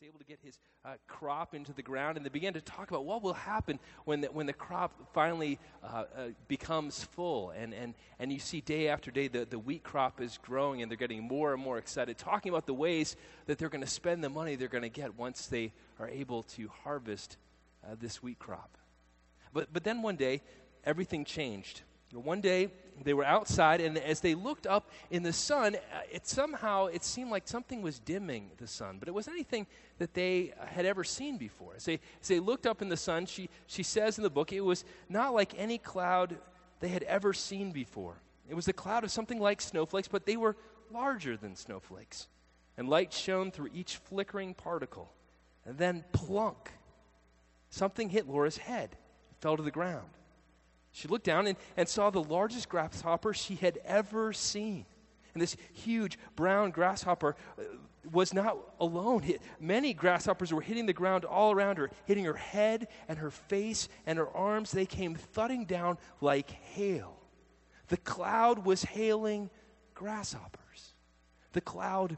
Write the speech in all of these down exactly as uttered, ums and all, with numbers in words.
was able to get his uh, crop into the ground, and they began to talk about what will happen when the, when the crop finally uh, uh, becomes full. And, and, and you see day after day the, the wheat crop is growing, and they're getting more and more excited, talking about the ways that they're going to spend the money they're going to get once they are able to harvest uh, this wheat crop. But, but then one day, everything changed. One day, they were outside, and as they looked up in the sun, uh, it somehow, it seemed like something was dimming the sun, but it wasn't anything that they uh, had ever seen before. As they, as they looked up in the sun, she, she says in the book, it was not like any cloud they had ever seen before. It was a cloud of something like snowflakes, but they were larger than snowflakes. And light shone through each flickering particle. And then, plunk, something hit Laura's head. It fell to the ground. She looked down and, and saw the largest grasshopper she had ever seen. And this huge brown grasshopper uh, was not alone. It, many grasshoppers were hitting the ground all around her, hitting her head and her face and her arms. They came thudding down like hail. The cloud was hailing grasshoppers. The cloud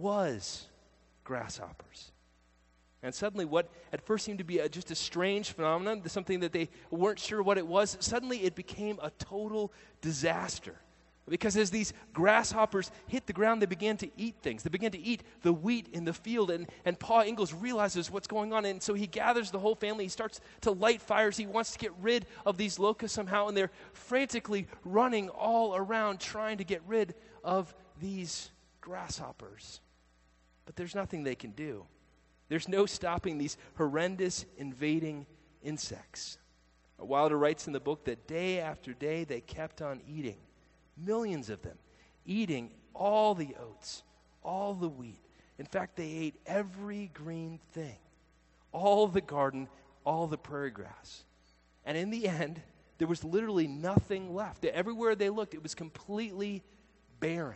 was grasshoppers. And suddenly what at first seemed to be a, just a strange phenomenon, something that they weren't sure what it was, suddenly it became a total disaster. Because as these grasshoppers hit the ground, they began to eat things. They began to eat the wheat in the field. And, and Pa Ingalls realizes what's going on. And so he gathers the whole family. He starts to light fires. He wants to get rid of these locusts somehow. And they're frantically running all around trying to get rid of these grasshoppers. But there's nothing they can do. There's no stopping these horrendous invading insects. Wilder writes in the book that day after day they kept on eating, millions of them, eating all the oats, all the wheat. In fact, they ate every green thing, all the garden, all the prairie grass. And in the end, there was literally nothing left. Everywhere they looked, it was completely barren.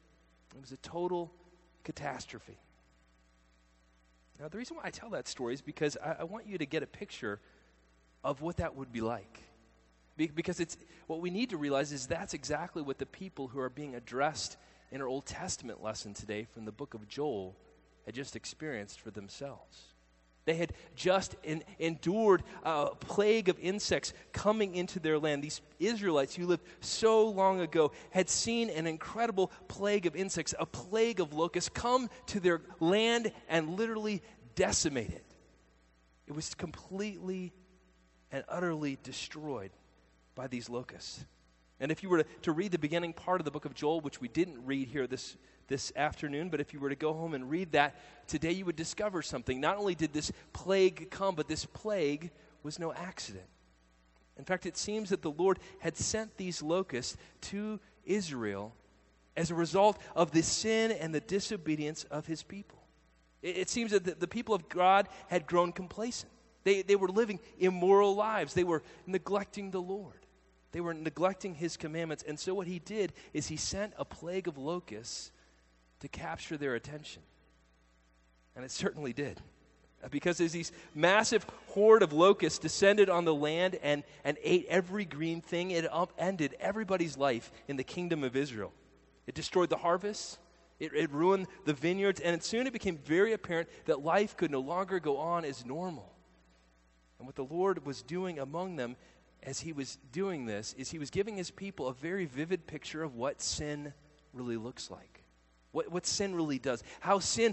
It was a total catastrophe. Now, the reason why I tell that story is because I, I want you to get a picture of what that would be like. Be, because it's what we need to realize is that's exactly what the people who are being addressed in our Old Testament lesson today from the book of Joel had just experienced for themselves. They had just in, endured a plague of insects coming into their land. These Israelites who lived so long ago had seen an incredible plague of insects, a plague of locusts come to their land and literally decimate it. It was completely and utterly destroyed by these locusts. And if you were to, to read the beginning part of the book of Joel, which we didn't read here this this afternoon, but if you were to go home and read that today, you would discover something. Not only did this plague come, but this plague was no accident. In fact, it seems that the Lord had sent these locusts to Israel as a result of the sin and the disobedience of his people. It, it seems that the, the people of God had grown complacent. They, they were living immoral lives. They were neglecting the Lord. They were neglecting his commandments. And so what he did is he sent a plague of locusts to capture their attention. And it certainly did. Because as these massive horde of locusts descended on the land and, and ate every green thing, it upended everybody's life in the kingdom of Israel. It destroyed the harvests, it, it ruined the vineyards, and soon it became very apparent that life could no longer go on as normal. And what the Lord was doing among them as he was doing this is he was giving his people a very vivid picture of what sin really looks like. What, what sin really does, how sin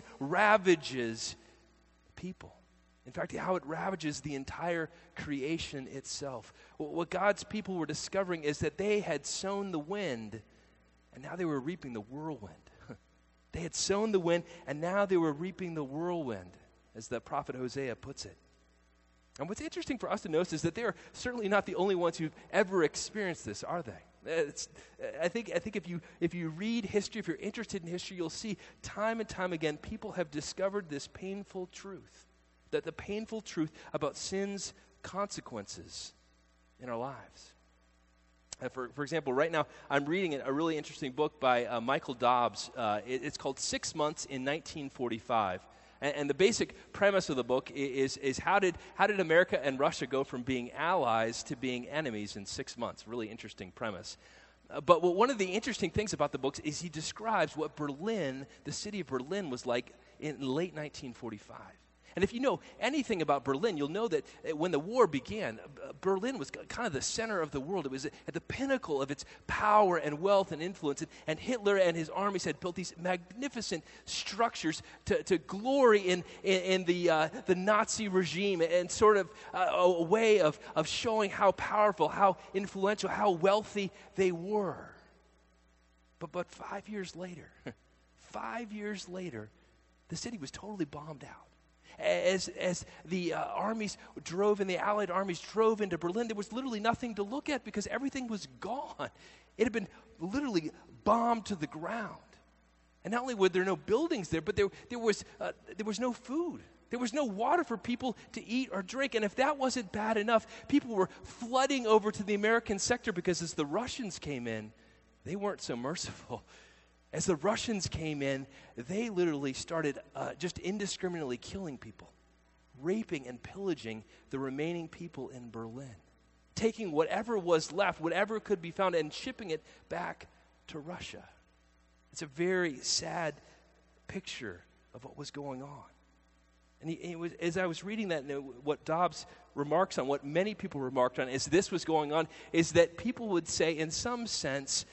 ravages people. In fact, how it ravages the entire creation itself. What God's people were discovering is that they had sown the wind, and now they were reaping the whirlwind. They had sown the wind, and now they were reaping the whirlwind, as the prophet Hosea puts it. And what's interesting for us to notice is that they are certainly not the only ones who've ever experienced this, are they? It's, I think I think if you if you read history, if you're interested in history, you'll see time and time again people have discovered this painful truth, that the painful truth about sin's consequences in our lives. Uh, for for example, right now I'm reading a really interesting book by uh, Michael Dobbs. Uh, it, it's called Six Months in nineteen forty-five. And the basic premise of the book is, is how did how did America and Russia go from being allies to being enemies in six months? Really interesting premise. Uh, but what, one of the interesting things about the book is he describes what Berlin, the city of Berlin, was like in late nineteen forty-five. And if you know anything about Berlin, you'll know that when the war began, Berlin was kind of the center of the world. It was at the pinnacle of its power and wealth and influence. And, and Hitler and his armies had built these magnificent structures to, to glory in, in, in the, uh, the Nazi regime, and sort of uh, a way of, of showing how powerful, how influential, how wealthy they were. But, but five years later, five years later, the city was totally bombed out. As as the uh, armies drove in, the Allied armies drove into Berlin, there was literally nothing to look at because everything was gone. It had been literally bombed to the ground. And not only were there no buildings there, but there there was uh, there was no food. There was no water for people to eat or drink. And if that wasn't bad enough, people were flooding over to the American sector because as the Russians came in, they weren't so merciful. As the Russians came in, they literally started uh, just indiscriminately killing people, raping and pillaging the remaining people in Berlin, taking whatever was left, whatever could be found, and shipping it back to Russia. It's a very sad picture of what was going on. And he, it was, as I was reading that, you know, what Dobbs remarks on, what many people remarked on as this was going on, is that people would say, in some sense,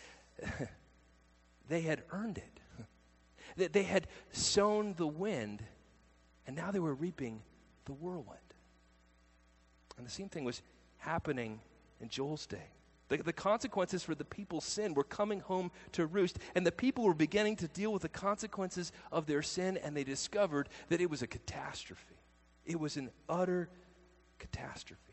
they had earned it. That they had sown the wind, and now they were reaping the whirlwind. And the same thing was happening in Joel's day. The, the consequences for the people's sin were coming home to roost, and the people were beginning to deal with the consequences of their sin, and they discovered that it was a catastrophe. It was an utter catastrophe.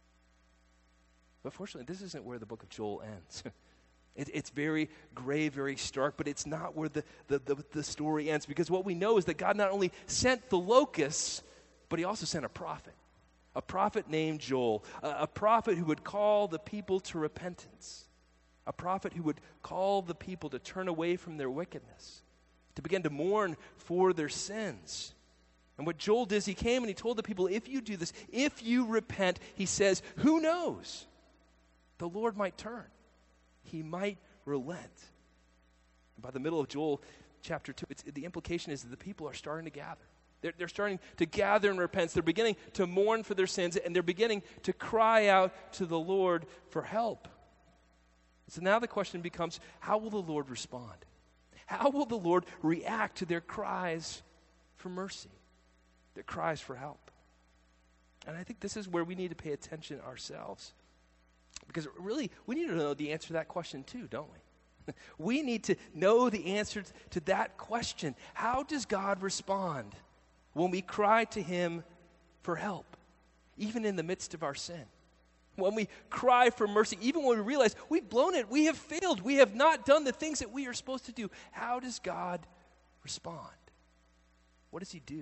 But fortunately, this isn't where the book of Joel ends. It, it's very gray, very stark, but it's not where the, the, the, the story ends, because what we know is that God not only sent the locusts, but he also sent a prophet, a prophet named Joel, a, a prophet who would call the people to repentance, a prophet who would call the people to turn away from their wickedness, to begin to mourn for their sins. And what Joel did is he came and he told the people, if you do this, if you repent, he says, who knows? The Lord might turn. He might relent. And by the middle of Joel chapter two, it's, the implication is that the people are starting to gather. They're, they're starting to gather and repent. They're beginning to mourn for their sins, and they're beginning to cry out to the Lord for help. So now the question becomes, how will the Lord respond? How will the Lord react to their cries for mercy, their cries for help? And I think this is where we need to pay attention ourselves. Because really, we need to know the answer to that question too, don't we? We need to know the answer to that question. How does God respond when we cry to him for help, even in the midst of our sin? When we cry for mercy, even when we realize we've blown it, we have failed, we have not done the things that we are supposed to do. How does God respond? What does he do?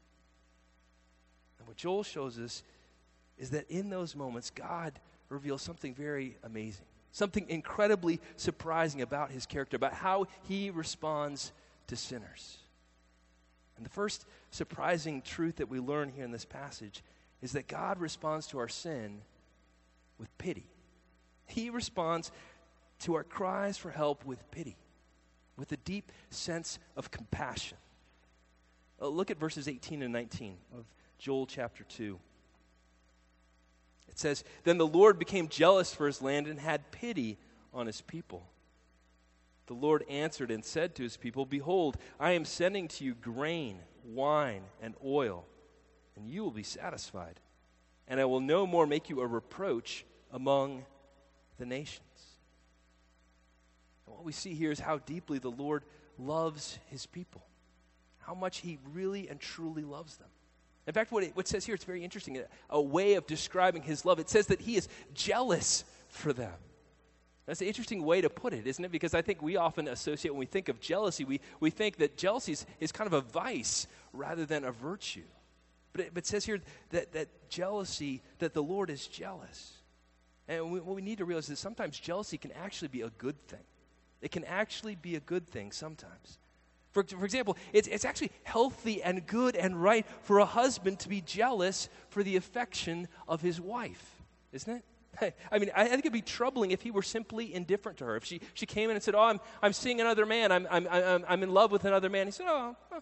And what Joel shows us is that in those moments, God reveals something very amazing, something incredibly surprising about his character, about how he responds to sinners. And the first surprising truth that we learn here in this passage is that God responds to our sin with pity. He responds to our cries for help with pity, with a deep sense of compassion. Uh, look at verses eighteen and nineteen of Joel chapter two. It says, then the Lord became jealous for his land and had pity on his people. The Lord answered and said to his people, behold, I am sending to you grain, wine, and oil, and you will be satisfied. And I will no more make you a reproach among the nations. And what we see here is how deeply the Lord loves his people, how much he really and truly loves them. In fact, what it, what it says here, it's very interesting, a, a way of describing his love. It says that he is jealous for them. That's an interesting way to put it, isn't it? Because I think we often associate, when we think of jealousy, we, we think that jealousy is, is kind of a vice rather than a virtue. But it, but it says here that, that jealousy, that the Lord is jealous. And we, what we need to realize is that sometimes jealousy can actually be a good thing. It can actually be a good thing sometimes. For, for example, it's, it's actually healthy and good and right for a husband to be jealous for the affection of his wife, isn't it? I mean, I think it'd be troubling if he were simply indifferent to her. If she, she came in and said, oh, I'm, I'm seeing another man. I'm, I'm, I'm, I'm in love with another man. He said, oh, oh,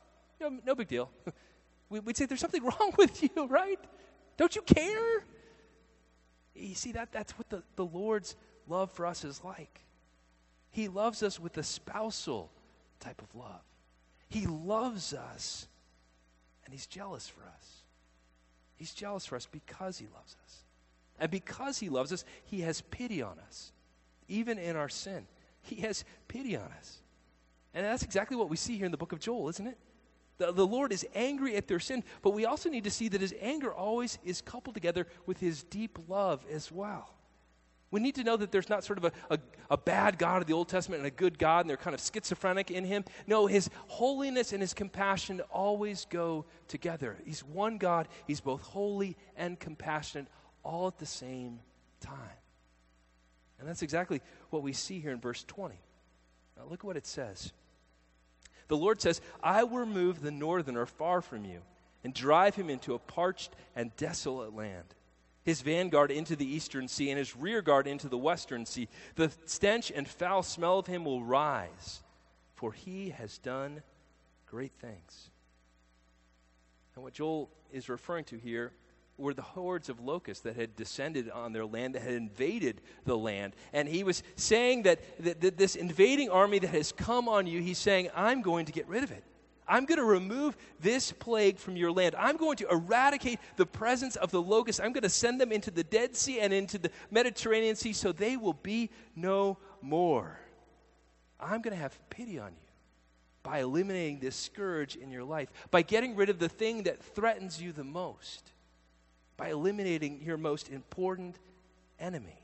no, no big deal. we, we'd say, there's something wrong with you, right? Don't you care? You see, that that's what the, the Lord's love for us is like. He loves us with a spousal type of love. He loves us, and he's jealous for us. He's jealous for us because he loves us. And because he loves us, he has pity on us. Even in our sin, he has pity on us. And that's exactly what we see here in the book of Joel, isn't it? The, the Lord is angry at their sin, but we also need to see that his anger always is coupled together with his deep love as well. We need to know that there's not sort of a, a, a bad God of the Old Testament and a good God, and they're kind of schizophrenic in him. No, his holiness and his compassion always go together. He's one God. He's both holy and compassionate all at the same time. And that's exactly what we see here in verse twenty. Now look at what it says. The Lord says, I will remove the northerner far from you and drive him into a parched and desolate land. His vanguard into the eastern sea, and his rear guard into the western sea. The stench and foul smell of him will rise, for he has done great things. And what Joel is referring to here were the hordes of locusts that had descended on their land, that had invaded the land. And he was saying that, that, that this invading army that has come on you, he's saying, I'm going to get rid of it. I'm going to remove this plague from your land. I'm going to eradicate the presence of the locusts. I'm going to send them into the Dead Sea and into the Mediterranean Sea so they will be no more. I'm going to have pity on you by eliminating this scourge in your life, by getting rid of the thing that threatens you the most, by eliminating your most important enemy.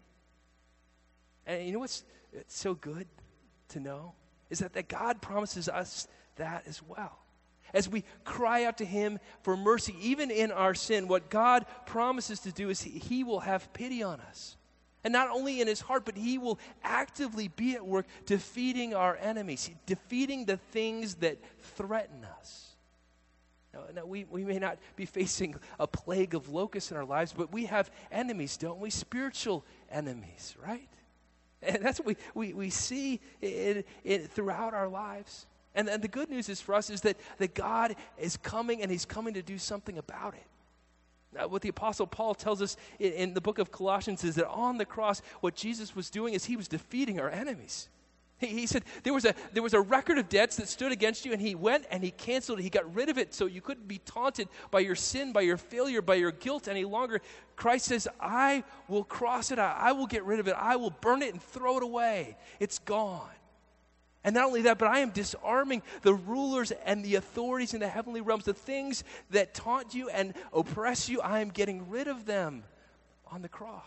And you know what's it's so good to know? Is that, that God promises us that as well. As we cry out to him for mercy, even in our sin, what God promises to do is he, he will have pity on us. And not only in his heart, but he will actively be at work defeating our enemies, defeating the things that threaten us. Now, now we, we may not be facing a plague of locusts in our lives, but we have enemies, don't we? Spiritual enemies, right? And that's what we, we, we see it, it, throughout our lives. And, and the good news is for us is that, that God is coming, and he's coming to do something about it. Now, what the Apostle Paul tells us in, in the book of Colossians is that on the cross, what Jesus was doing is he was defeating our enemies. He, he said there was a there was a record of debts that stood against you, and he went and he canceled it. He got rid of it so you couldn't be taunted by your sin, by your failure, by your guilt any longer. Christ says, I will cross it out. I will get rid of it. I will burn it and throw it away. It's gone. And not only that, but I am disarming the rulers and the authorities in the heavenly realms, the things that taunt you and oppress you. I am getting rid of them on the cross.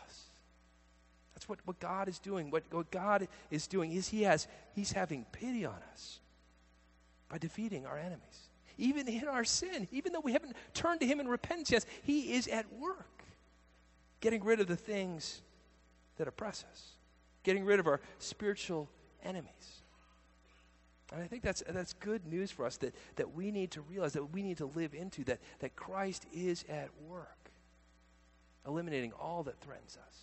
That's what, what God is doing. What, what God is doing is he has, he's having pity on us by defeating our enemies. Even in our sin, even though we haven't turned to him in repentance yet, he is at work getting rid of the things that oppress us, getting rid of our spiritual enemies. And I think that's that's good news for us that, that we need to realize, that we need to live into, that, that Christ is at work, eliminating all that threatens us.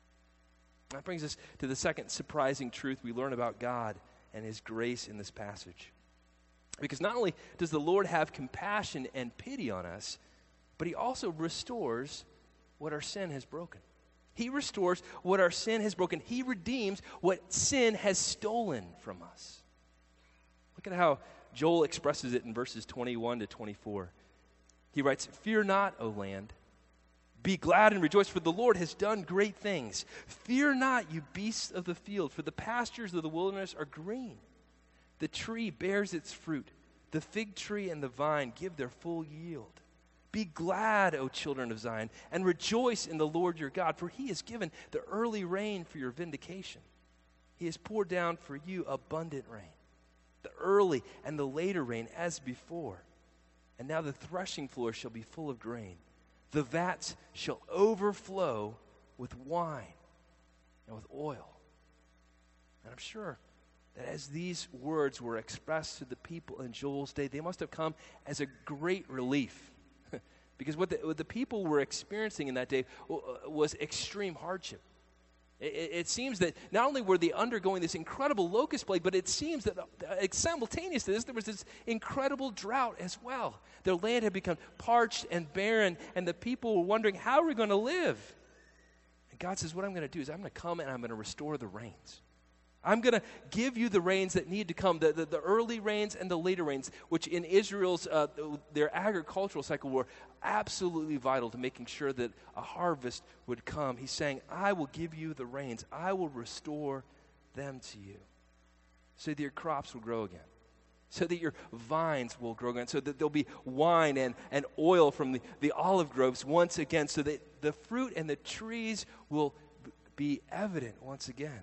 That brings us to the second surprising truth we learn about God and his grace in this passage. Because not only does the Lord have compassion and pity on us, but he also restores what our sin has broken. He restores what our sin has broken. He redeems what sin has stolen from us. Look at how Joel expresses it in verses twenty-one to twenty-four. He writes, Fear not, O land. Be glad and rejoice, for the Lord has done great things. Fear not, you beasts of the field, for the pastures of the wilderness are green. The tree bears its fruit. The fig tree and the vine give their full yield. Be glad, O children of Zion, and rejoice in the Lord your God, for he has given the early rain for your vindication. He has poured down for you abundant rain, the early and the later rain as before. And now the threshing floor shall be full of grain. The vats shall overflow with wine and with oil. And I'm sure that as these words were expressed to the people in Joel's day, they must have come as a great relief. Because what the, what the people were experiencing in that day was extreme hardship. It, it, it seems that not only were they undergoing this incredible locust plague, but it seems that uh, simultaneous to this, there was this incredible drought as well. Their land had become parched and barren, and the people were wondering, how are we going to live? And God says, what I'm going to do is I'm going to come and I'm going to restore the rains. I'm going to give you the rains that need to come, the, the, the early rains and the later rains, which in Israel's, uh, their agricultural cycle were absolutely vital to making sure that a harvest would come. He's saying, I will give you the rains. I will restore them to you so that your crops will grow again, so that your vines will grow again, so that there'll be wine and, and oil from the, the olive groves once again, so that the fruit and the trees will be evident once again.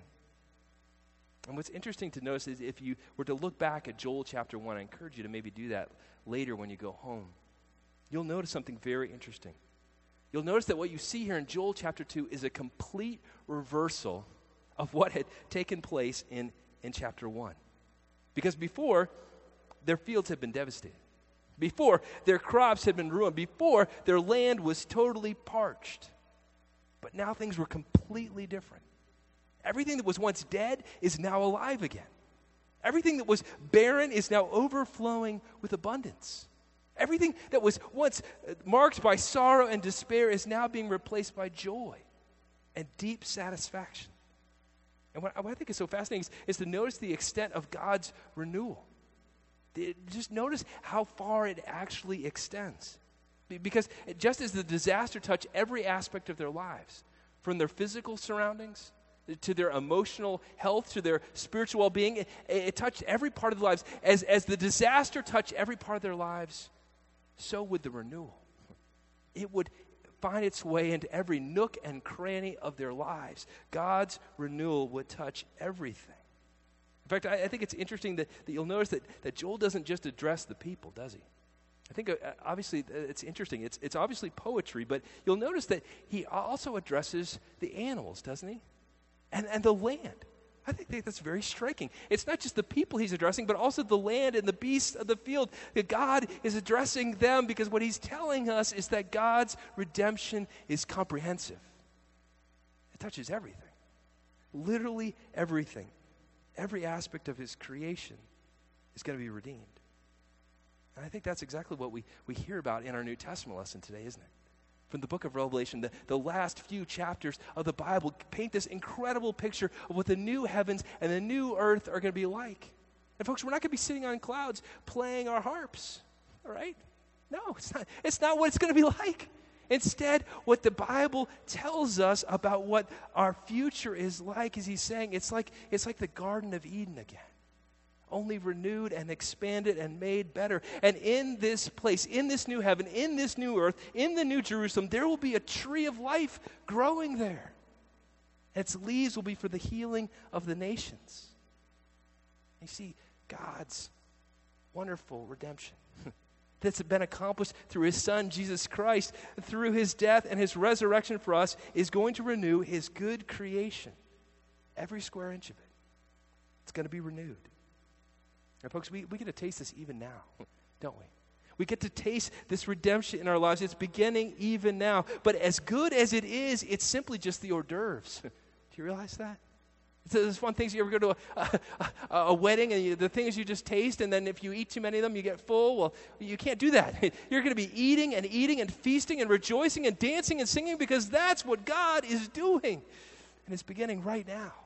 And what's interesting to notice is if you were to look back at Joel chapter one, I encourage you to maybe do that later when you go home. You'll notice something very interesting. You'll notice that what you see here in Joel chapter two is a complete reversal of what had taken place in, in chapter one. Because before, their fields had been devastated. Before, their crops had been ruined. Before, their land was totally parched. But now things were completely different. Everything that was once dead is now alive again. Everything that was barren is now overflowing with abundance. Everything that was once marked by sorrow and despair is now being replaced by joy and deep satisfaction. And what, what I think is so fascinating is, is to notice the extent of God's renewal. It, just notice how far it actually extends. Because just as the disaster touched every aspect of their lives, from their physical surroundings to their emotional health, to their spiritual well-being, it, it touched every part of their lives. As, as the disaster touched every part of their lives, so would the renewal. It would find its way into every nook and cranny of their lives. God's renewal would touch everything. In fact, I, I think it's interesting that, that you'll notice that, that Joel doesn't just address the people, does he? I think uh, obviously uh, it's interesting. It's, it's obviously poetry, but you'll notice that he also addresses the animals, doesn't he? And, and the land. I think that's very striking. It's not just the people he's addressing, but also the land and the beasts of the field. That God is addressing them because what he's telling us is that God's redemption is comprehensive. It touches everything. Literally everything. Every aspect of his creation is going to be redeemed. And I think that's exactly what we, we hear about in our New Testament lesson today, isn't it? From the book of Revelation, the, the last few chapters of the Bible paint this incredible picture of what the new heavens and the new earth are going to be like. And folks, we're not going to be sitting on clouds playing our harps, all right? No, it's not, it's not what it's going to be like. Instead, what the Bible tells us about what our future is like is he's saying it's like, it's like the Garden of Eden again. Only renewed and expanded and made better. And in this place, in this new heaven, in this new earth, in the new Jerusalem, there will be a tree of life growing there. Its leaves will be for the healing of the nations. You see, God's wonderful redemption that's been accomplished through his Son, Jesus Christ, through his death and his resurrection for us, is going to renew his good creation. Every square inch of it. It's going to be renewed. And folks, we, we get to taste this even now, don't we? We get to taste this redemption in our lives. It's beginning even now. But as good as it is, it's simply just the hors d'oeuvres. Do you realize that? It's this one thing, you ever go to a, a, a wedding and you, the things you just taste, and then if you eat too many of them, you get full. Well, you can't do that. You're going to be eating and eating and feasting and rejoicing and dancing and singing because that's what God is doing. And it's beginning right now.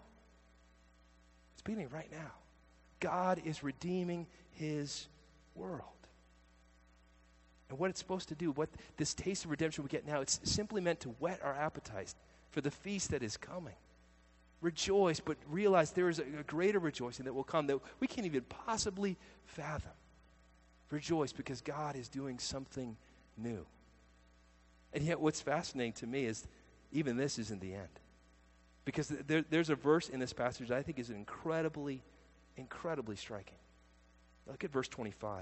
It's beginning right now. God is redeeming his world. And what it's supposed to do, what this taste of redemption we get now, it's simply meant to whet our appetite for the feast that is coming. Rejoice, but realize there is a, a greater rejoicing that will come that we can't even possibly fathom. Rejoice because God is doing something new. And yet what's fascinating to me is even this isn't the end. Because there, there's a verse in this passage that I think is incredibly Incredibly striking. Look at verse twenty-five.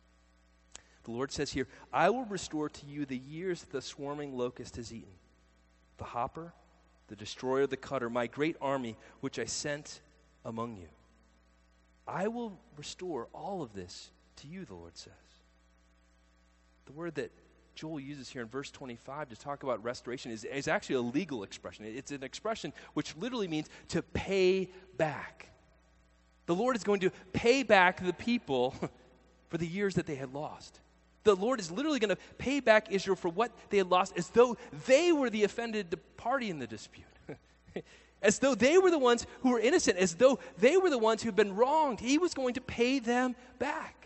The Lord says here, I will restore to you the years that the swarming locust has eaten, the hopper, the destroyer, the cutter, my great army which I sent among you. I will restore all of this to you, the Lord says. The word that Joel uses here in verse twenty-five to talk about restoration is, is actually a legal expression. It's an expression which literally means to pay back. The Lord is going to pay back the people for the years that they had lost. The Lord is literally going to pay back Israel for what they had lost as though they were the offended party in the dispute. As though they were the ones who were innocent, as though they were the ones who had been wronged. He was going to pay them back.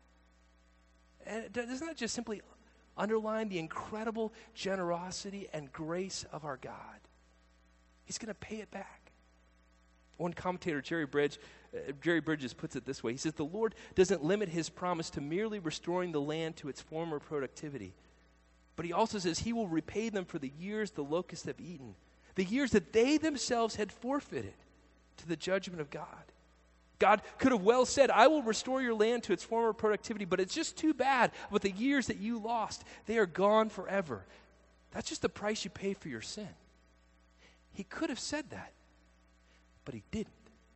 And doesn't that just simply underline the incredible generosity and grace of our God? He's going to pay it back. One commentator, Jerry Bridge, uh, Jerry Bridges, puts it this way. He says, the Lord doesn't limit his promise to merely restoring the land to its former productivity, but he also says he will repay them for the years the locusts have eaten, the years that they themselves had forfeited to the judgment of God. God could have well said, I will restore your land to its former productivity, but it's just too bad with the years that you lost. They are gone forever. That's just the price you pay for your sin. He could have said that, but he didn't.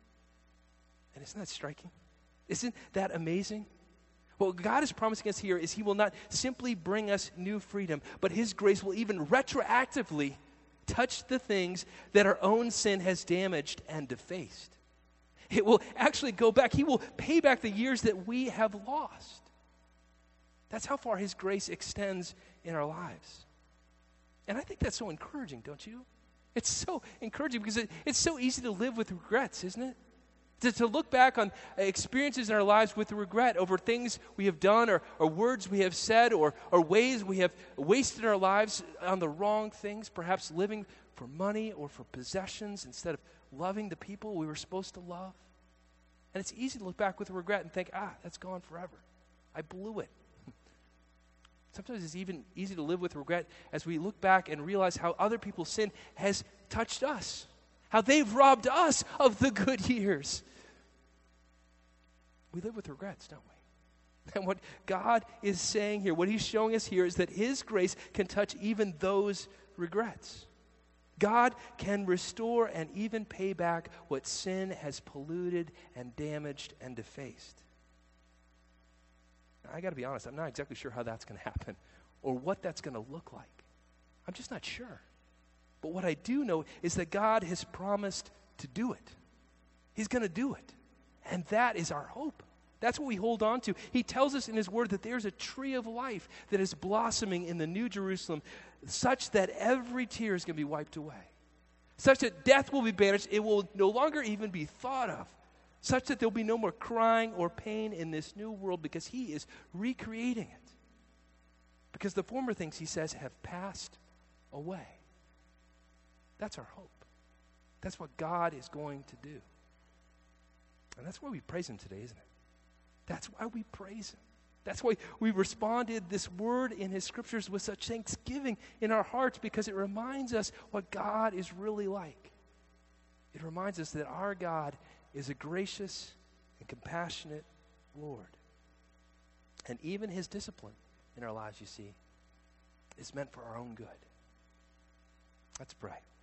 And isn't that striking? Isn't that amazing? What God is promising us here is he will not simply bring us new freedom, but his grace will even retroactively touch the things that our own sin has damaged and defaced. It will actually go back. He will pay back the years that we have lost. That's how far his grace extends in our lives. And I think that's so encouraging, don't you? It's so encouraging because it, it's so easy to live with regrets, isn't it? To, to look back on experiences in our lives with regret over things we have done or, or words we have said or, or ways we have wasted our lives on the wrong things, perhaps living for money or for possessions instead of loving the people we were supposed to love. And it's easy to look back with regret and think, ah, that's gone forever. I blew it. Sometimes it's even easy to live with regret as we look back and realize how other people's sin has touched us, how they've robbed us of the good years. We live with regrets, don't we? And what God is saying here, what he's showing us here is that his grace can touch even those regrets. God can restore and even pay back what sin has polluted and damaged and defaced. I got to be honest, I'm not exactly sure how that's going to happen or what that's going to look like. I'm just not sure. But what I do know is that God has promised to do it. He's going to do it. And that is our hope. That's what we hold on to. He tells us in his word that there's a tree of life that is blossoming in the New Jerusalem such that every tear is going to be wiped away. Such that death will be banished. It will no longer even be thought of. Such that there'll be no more crying or pain in this new world because he is recreating it. Because the former things, he says, have passed away. That's our hope. That's what God is going to do. And that's why we praise him today, isn't it? That's why we praise him. That's why we responded this word in his scriptures with such thanksgiving in our hearts, because it reminds us what God is really like. It reminds us that our God is a gracious and compassionate Lord. And even his discipline in our lives, you see, is meant for our own good. Let's pray.